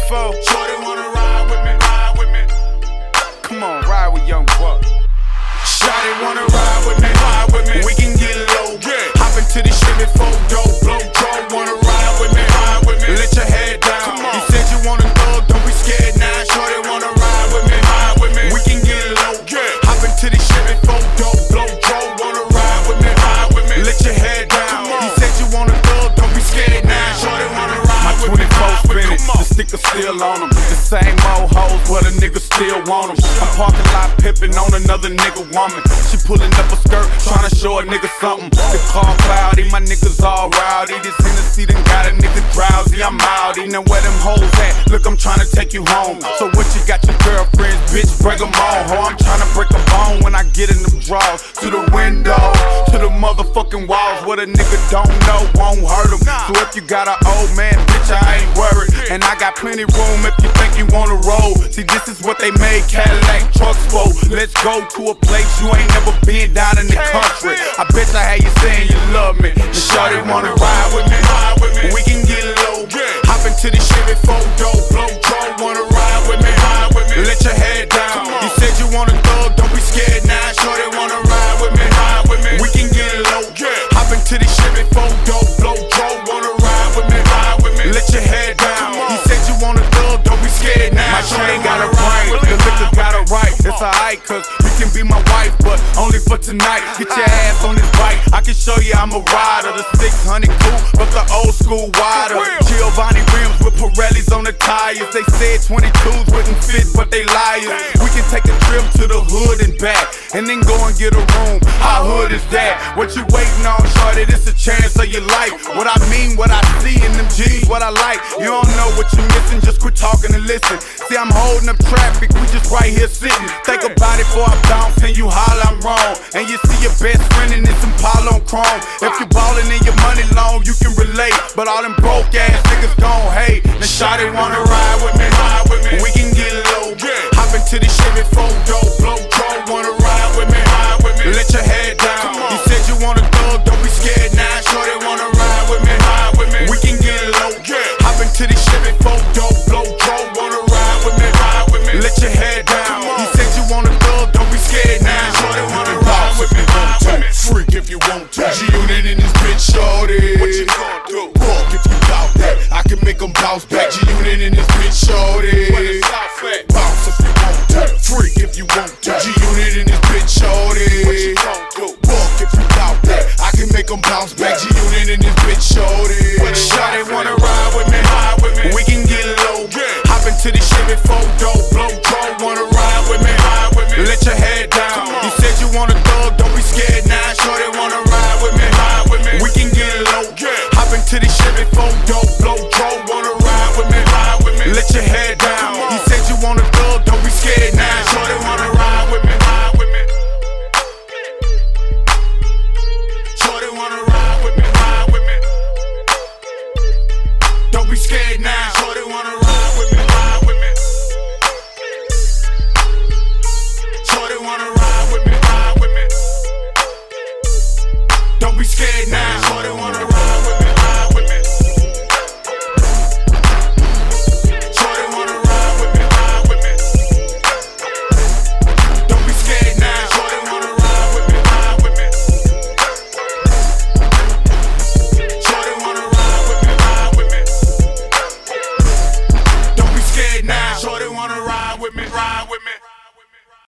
before? Shorty wanna ride with me, ride with me. Come on, ride with Young Buck. Shorty wanna ride with me, ride with me. We can get low, hop into the Chevy 4-door, blow draw. Wanna ride with me, ride with me. Let your head down. You said you want a thug, don't be scared now. Shorty wanna ride with me, ride with me. We can get low, hop into the Chevy 4-door, blow draw. Wanna ride with me, ride with me. Let your head down. You said you want a thug, don't be scared now. Shorty wanna ride with me. My 24 spinning, the sticker still on them. The same old hoes, but a nigga still want them. I'm parking lot pimping on another nigga woman. She pulling up a skirt, trying to show a nigga something. The car cloudy, my niggas all rowdy. This Hennessy done got a nigga drowsy. I'm outy, now where them hoes at? Look, I'm trying to take you home. So what you got your girlfriends, bitch, break them all. Ho, I'm trying to break a bone when I get in them drawers. To the window, to the motherfucking walls. What a nigga don't know won't hurt him. So if you got an old man, bitch, I ain't worried. And I got plenty room if you think you wanna roll. See, this is what they made Cadillac trucks for. Let's go to a place you ain't never been down in the country. I bet I had you saying you love me. The shorty wanna ride with me, ride with me. We can get low, hop into the Chevy 4-door, blow draw. Wanna ride with me, ride with me. Let your head down. You said you want a thug, don't be scared now. Shorty wanna ride with me, ride with me. We can get low, hop into the Chevy 4-door, blow draw. Wanna ride with me, ride with me. Let your head down. You said you want a thug, don't be scared now. My chain got a brain, the liquor got it right. It's alright, cause you can be my wife, but only for tonight. Get your ass on this bike, I can show you I'm a rider. The 600 coupe, but the old school wider. Giovanni rims with Pirellis on the tires. They said 22s wouldn't fit, but they liars. We can take a trip to the hood and back, and then go and get a room. How hood is that? What you waiting on, shorty? This a chance of your life. What I mean, what I see in them G's, what I like. You don't know what you missing, just quit talking and listen. See, I'm holding up traffic, we just right here sitting. Think about it before I bounce and you holler I'm wrong. And you see your best friend in this Impala on chrome. If you ballin' in your money long, you can relate. But all them broke ass niggas gon' hate. Now shawty wanna ride with me, ride with me. We can get low, hop into the Chevy 4-door, blow draw. Wanna ride with me, ride with me. Let your head down. You said you want a thug, don't be scared now. Shawty wanna ride with me, ride with me. We can get low, hop into the Chevy 4-door, blow draw. Wanna ride with me, ride with me. Let your head down. You said you want a thug, don't be scared now. Shawty wanna ride with me, ride with me. Freak if you want to. G-Unit in this bitch, shorty. What you gonna do? Walk if you bout that. I can make them bounce back. G-Unit in this bitch, shorty. Where the South at? Bounce if you want to. Freak if you want to. G-Unit in this bitch, shorty. What you gonna do? Walk if you bout that. I can make them bounce back. G-Unit in this bitch, shorty. Shawty wanna ride with me, ride with me. We can get low, hop into the Chevy 4-door,